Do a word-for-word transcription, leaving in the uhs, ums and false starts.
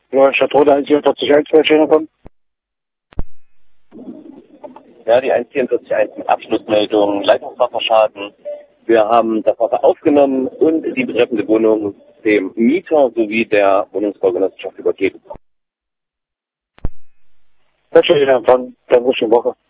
Neustadt Rode eins vier vier eins, wer stehen kommen? Ja, die eins vier vier eins mit Abschlussmeldung, Leitungswasserschaden. Wir haben das Wasser aufgenommen und die betreffende Wohnung dem Mieter sowie der Wohnungsbaugenossenschaft übergeben. Wer stehen dann von der Woche?